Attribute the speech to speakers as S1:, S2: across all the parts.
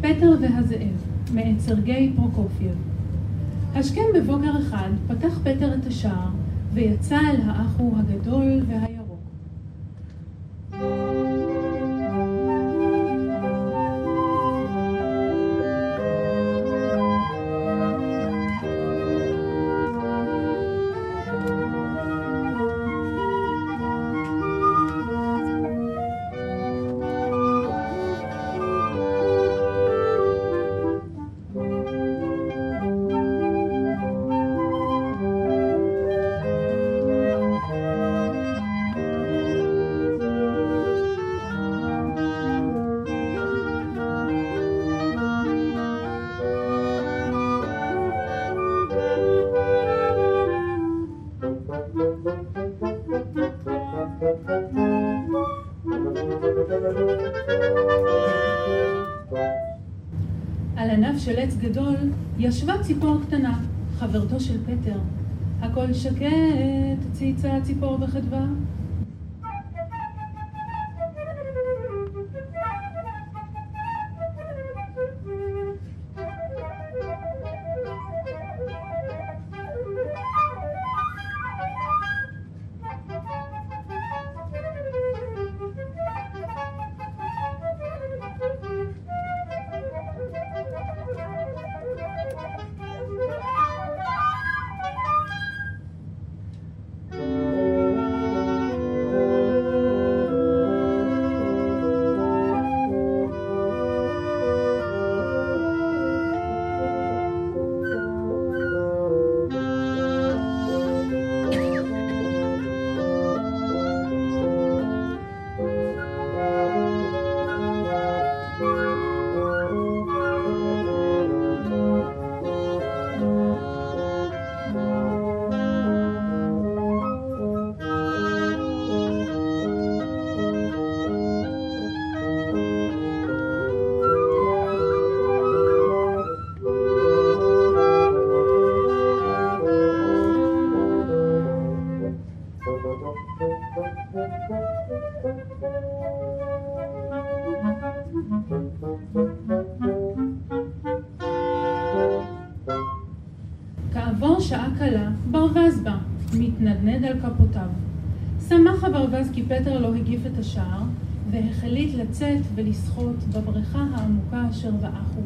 S1: פטר והזאב, מאת סרגי פרוקופייב. השכם בבוקר אחד פתח פטר את השער, ויצא אל האחו הגדול והירוק. על ענף של עץ גדול ישבה ציפור קטנה, חברתו של פטר. הכל שקט, צייצה ציפור בחדווה. כעבור שעה קלה, ברווז בא, מתנדנד על כפותיו. שמח הברווז כי פטר לא הגיף את השער, והחליט לצאת ולשחות בבריכה העמוקה אשר באחו.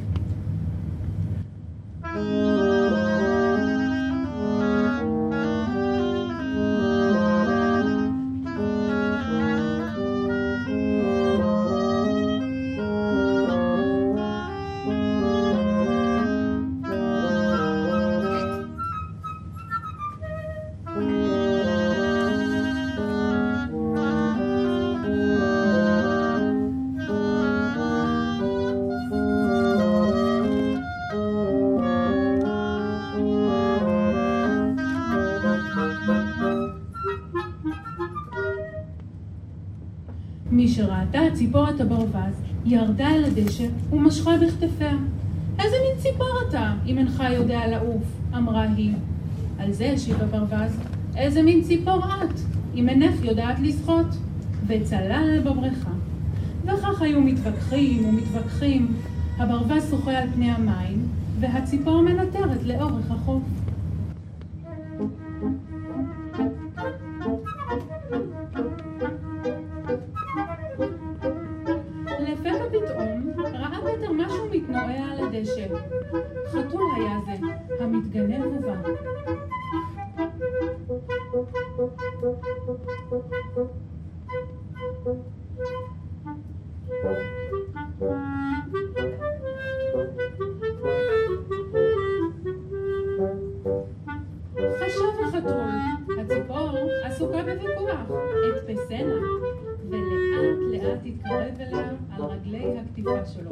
S1: מי שראתה ציפור את הברווז, ירדה אל הדשא ומשכה בכתפיה. איזה מין ציפור אתה, אם אינך יודע לעוף, אמרה היא. על זה השיב הברווז, איזה מין ציפור את, אם אינך יודעת לשחות, וצלל בבריכה. וכך היו מתווכחים ומתווכחים, הברווז שוחה על פני המים, והציפור מנטרת לאורך החוף. לפתע פתאום ראה פטר משהו מתנועע על הדשא. חתול היה זה, המתגנב ובא. חשב החתול, הציפור עסוקה בוויכוח, אתפסנה, ולאט לאט התקרב אליה על רגלי הכתיבה שלו.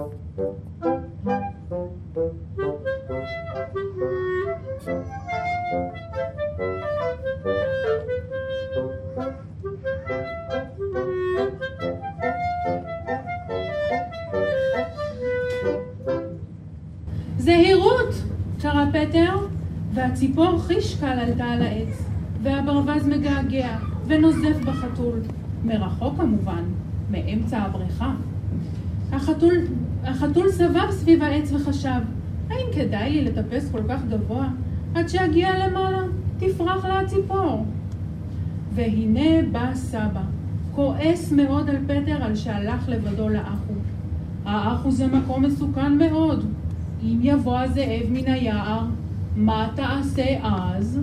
S1: זהירות! קרא פטר, והציפור חיש קל עלתה על העץ, והברווז מגעגע ונוזף בחתול, מרחוק כמובן, מאמצע הבריכה. החתול החתול סבב סביב העץ וחשב, האם כדאי לי לטפס כל כך גבוה? עד שהגיע למעלה, תפרח לה הציפור. והנה בא סבא, כועס מאוד על פטר על שהלך לבדו לאחו. האחו זה מקום מסוכן מאוד. אם יבוא הזאב מן היער, מה תעשה אז?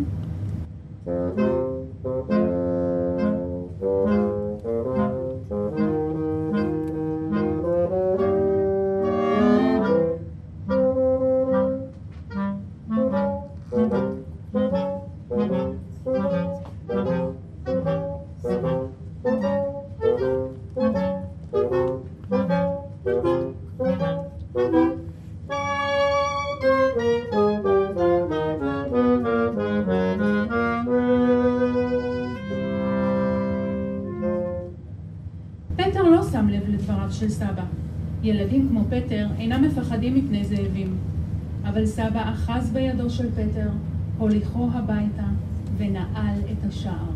S1: פטר לא שם לב לדבריו של סבא. ילדים כמו פטר אינם מפחדים מפני זאבים. אבל סבא אחז בידו של פטר, הוליכו הביתה ונעל את השער.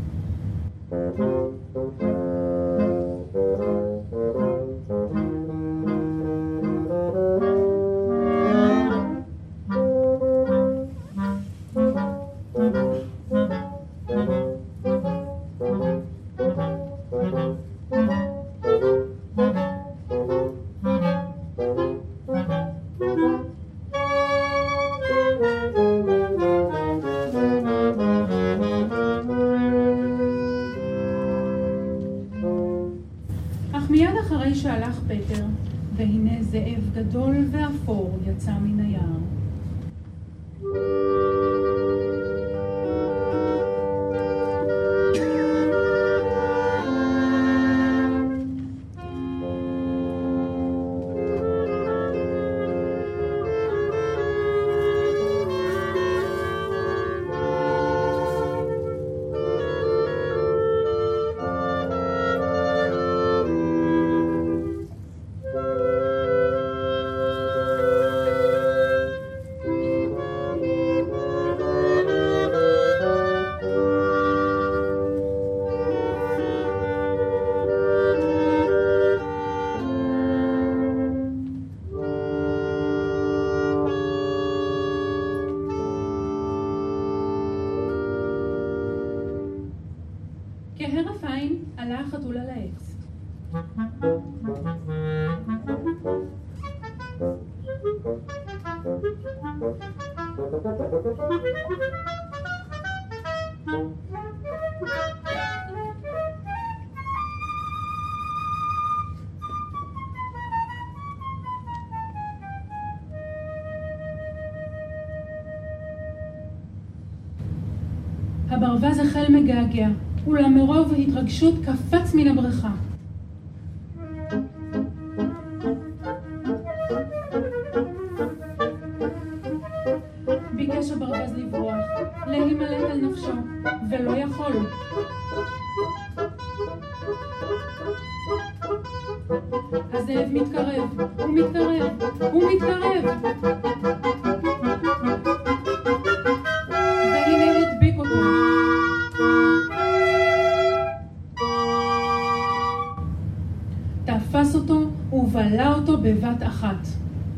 S1: אך מיד אחרי שהלך פטר, והנה זאב גדול ואפור יצא מן היער. כהרף עין עלה החתול על העץ. הברווז החל מגעגע, אולם מרוב התרגשות קפץ מן הבריכה. ביקש הברווז לברוח, להימלט על נפשו, ולא יכול. הזאב מתקרב, הוא מתקרב, הוא מתקרב. והנה הדביק אותו. תפס אותו ובלע אותו בבת אחת.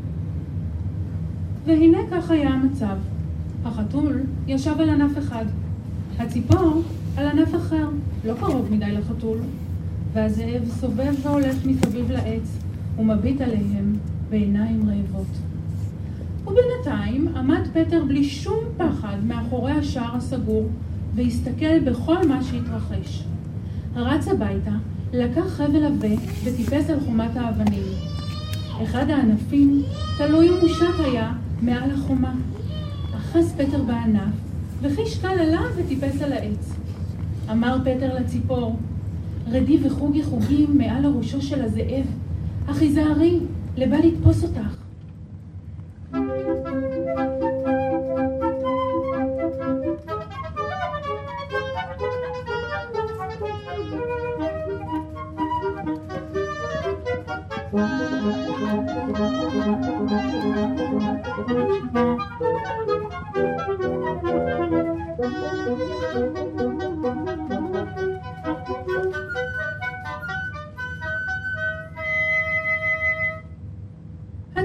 S1: והנה כך היה המצב. החתול ישב על ענף אחד, הציפור על ענף אחר, לא קרוב מדי לחתול, והזאב סובב והולך מסביב לעץ ומביט עליהם בעיניים רעבות. ובינתיים עמד פטר בלי שום פחד מאחורי השער הסגור והסתכל בכל מה שהתרחש. רץ הביתה, לקח חבל עבה וטיפס על חומת האבנים. אחד הענפים תלוי ומושט היה מעל החומה. אחז פטר בענף וחיש קל עליו וטיפס על העץ. אמר פטר לציפור, רדי וחוגי חוגים מעל הראשו של הזאב, אך היזהרי, לבא לתפוס אותך.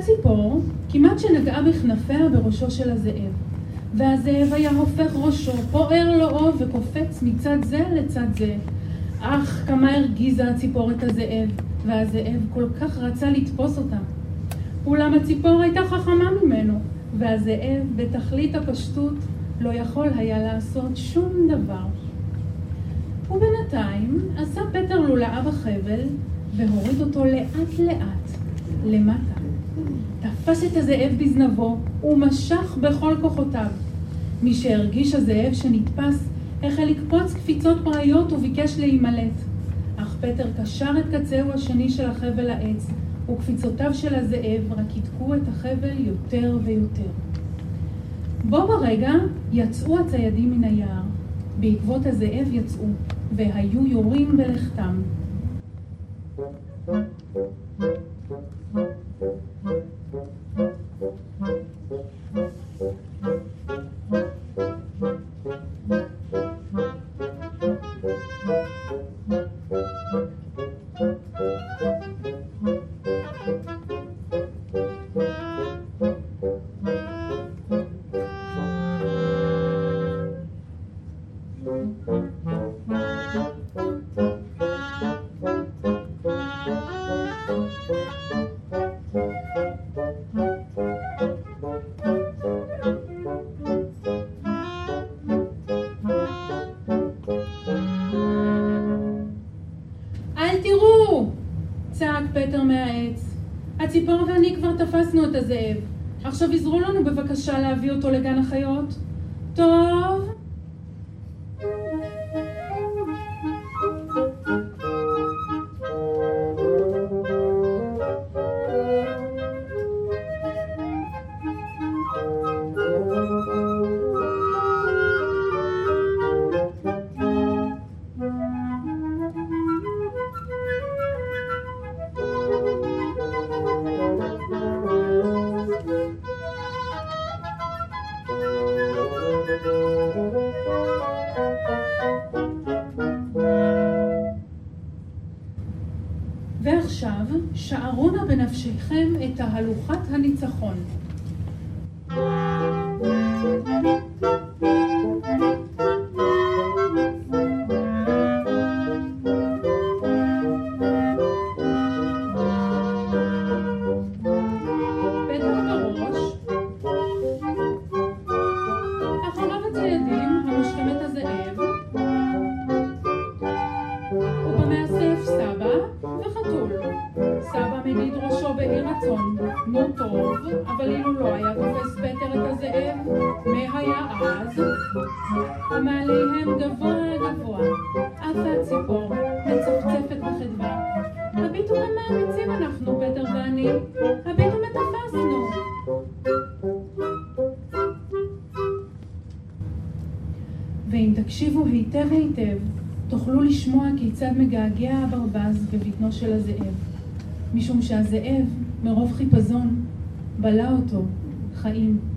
S1: ציפור כמעט שנגעה בכנפיה בראשו של הזאב, והזאב היה הופך ראשו, פוער לו וקופץ מצד זה לצד זה. אך כמה הרגיזה הציפור את הזאב, והזאב כל כך רצה לתפוס אותה. אולם הציפור הייתה חכמה ממנו, והזאב בתכלית הפשטות לא יכול היה לעשות שום דבר. ובינתיים עשה פטר לולאה בחבל והוריד אותו לאט לאט למטה. תפס את הזאב בזנבו ומשך בכל כוחותיו. מי שהרגיש הזאב שנתפס החל לקפוץ קפיצות פראיות וביקש להימלט. אך פטר קשר את קצהו השני של החבל העץ, וקפיצותיו של הזאב רק יתקו את החבל יותר ויותר. בו ברגע יצאו הציידים מן היער. בעקבות הזאב יצאו, והיו יורים בלכתם. אל תראו! צעק פטר מהעץ. הציפור ואני כבר תפסנו את הזאב. עכשיו עזרו לנו בבקשה להביא אותו לגן החיות. טוב? ועכשיו שערו נא בנפשכם את תהלוכת הניצחון. פטר בראש, אחריו הציידים המושכים את הזאב, ובמאסף סבא וחתול. סבא מניד ראשו באי רצון, נו טוב, אבל אילו לא היה תופס פטר את הזאב, מה היה אז? ומעליהם גבוה גבוה, עפה הציפור, מצפצפת בחדווה. הביטו כמה אמיצים אנחנו, פטר ואני, הביטו מתפסנו. ואם תקשיבו היטב היטב, תוכלו לשמוע כיצד מגעגע הברווז בבטנו של הזאב, משום שהזאב, מרוב חיפזון, בלע אותו חיים.